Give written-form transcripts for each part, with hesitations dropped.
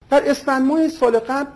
در اسفند ماه سال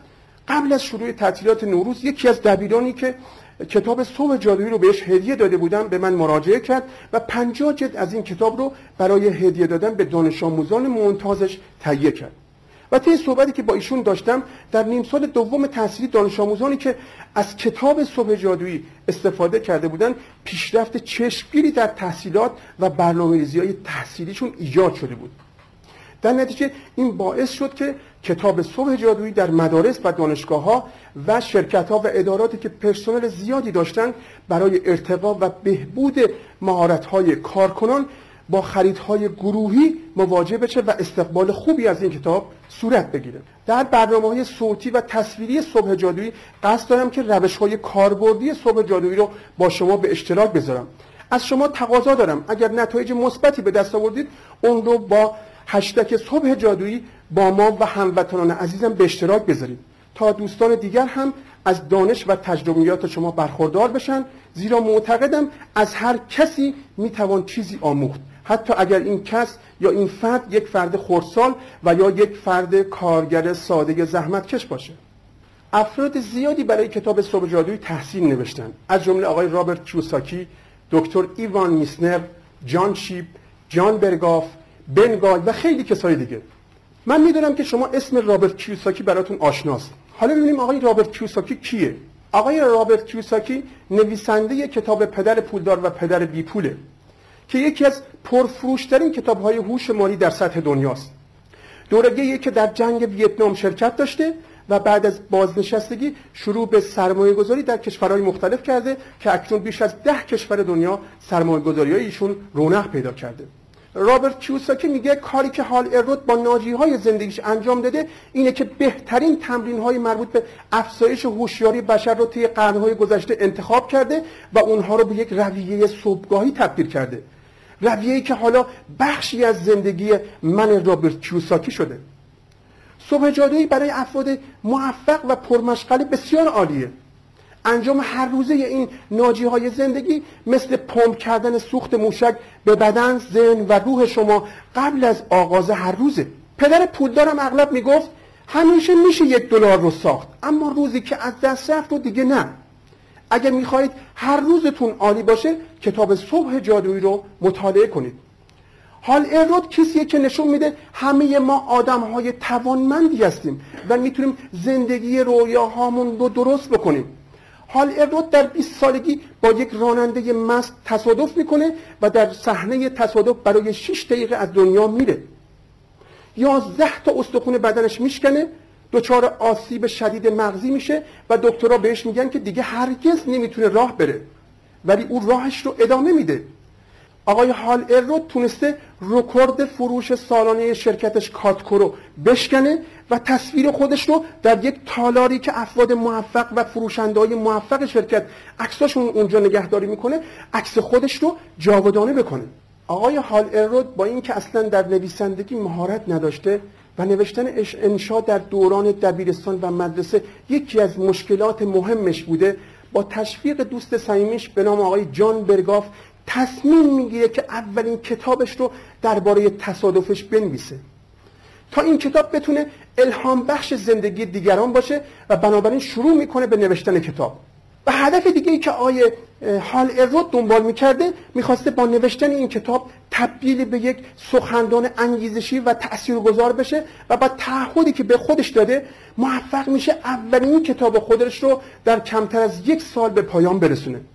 قبل از شروع تعطیلات نوروز یکی از دبیرانی که کتاب صبح جادویی رو بهش هدیه داده بودم به من مراجعه کرد و 50 جلد از این کتاب رو برای هدیه دادن به دانش آموزان ممتازش تهیه کرد. و طی صحبتی که با ایشون داشتم در نیم سال دوم تحصیلی دانش آموزانی که از کتاب صبح جادویی استفاده کرده بودن پیشرفت چشمگیری در تحصیلات و برنامه‌ریزی‌های تحصیلیشون ایجاد شده بود. در نتیجه این باعث شد که کتاب صبح جادویی در مدارس و دانشگاه‌ها و شرکت‌ها و اداراتی که پرسنل زیادی داشتن برای ارتقا و بهبود مهارت‌های کارکنان با خریدهای گروهی مواجه بشه و استقبال خوبی از این کتاب صورت بگیره. در برنامه‌های صوتی و تصویری صبح جادویی قصد دارم که روش‌های کاربردی صبح جادویی رو با شما به اشتراک بذارم. از شما تقاضا دارم اگر نتایج مثبتی به دست آوردید اون رو با هشتگ صبح جادویی با ما و هموطنان عزیزم به اشتراک بذارید تا دوستان دیگر هم از دانش و تجربیات شما برخوردار بشن، زیرا معتقدم از هر کسی میتوان چیزی آموخت، حتی اگر این کس یا این فرد یک فرد خردسال و یا یک فرد کارگر ساده زحمتکش باشه. افراد زیادی برای کتاب صبح جادویی تحصیل نوشتن، از جمله آقای رابرت کیوساکی، دکتر ایوان میسنر، جان شیپ، جان برگاف، بن گای و خیلی کسای دیگه. من میدونم که شما اسم رابرت کیوساکی براتون آشناست. حالا ببینیم آقای رابرت کیوساکی کیه؟ آقای رابرت کیوساکی نویسنده کتاب پدر پولدار و پدر بی پوله که یکی از پرفروشترین کتاب‌های هوش مالی در سطح دنیاست. دورگه‌ای که در جنگ ویتنام شرکت داشته و بعد از بازنشستگی شروع به سرمایه‌گذاری در کشورهای مختلف کرده که اکنون بیش از 10 کشور دنیا سرمایه‌گذاری‌های ایشون رونق پیدا کرده. رابرت کیوساکی میگه کاری که هال ارود با ناجی‌های زندگیش انجام داده اینه که بهترین تمرین‌های مربوط به افزایش هوشیاری بشر رو طی قرن‌های گذشته انتخاب کرده و اونها رو به یک رویه صبحگاهی تبدیل کرده. رویه‌ای که حالا بخشی از زندگی من رابرت کیوساکی شده. صبح جادویی برای افراد موفق و پرمشغله بسیار عالیه. انجام هر روزه این ناجی‌های زندگی مثل پمپ کردن سوخت موشک به بدن، ذهن و روح شما قبل از آغاز هر روزه. پدر پولدارم اغلب میگفت همیشه میشه $1 رو ساخت، اما روزی که از دست رفت رو دیگه نه. اگر میخواهید هر روزتون عالی باشه کتاب صبح جادویی رو مطالعه کنید. هال ارود کسیه که نشون میده همه ما آدم‌های توانمندی هستیم و میتونیم زندگی رویاهامون رو درست بکنیم. هال ارود در 20 سالگی با یک راننده مست تصادف میکنه و در صحنه تصادف برای 6 دقیقه از دنیا میره. 11 تا استخوان بدنش میشکنه، دچار آسیب شدید مغزی میشه و دکترها بهش میگن که دیگه هرگز نمیتونه راه بره، ولی او راهش رو ادامه میده. آقای هال ارود تونسته رکورد فروش سالانه شرکتش کاتکو رو بشکنه و تصویر خودش رو در یک تالاری که افراد موفق و فروشنده‌های موفق شرکت عکساشون اونجا نگهداری میکنه، عکس خودش رو جاودانه بکنه. آقای هال ارود با اینکه اصلا در نویسندگی مهارت نداشته و نوشتن انشا در دوران دبیرستان و مدرسه یکی از مشکلات مهمش بوده، با تشویق دوست صمیمیش به نام آقای جان برگاف تصمیم میگیره که اولین کتابش رو درباره تصادفش بنویسه تا این کتاب بتونه الهام بخش زندگی دیگران باشه و بنابراین شروع میکنه به نوشتن کتاب. و هدف دیگه ای که آقای هال ارود دنبال میکرده میخواسته با نوشتن این کتاب تبدیل به یک سخنران انگیزشی و تاثیرگذار بشه و با تعهدی که به خودش داده موفق میشه اولین کتاب خودش رو در کمتر از 1 سال به پایان برسونه.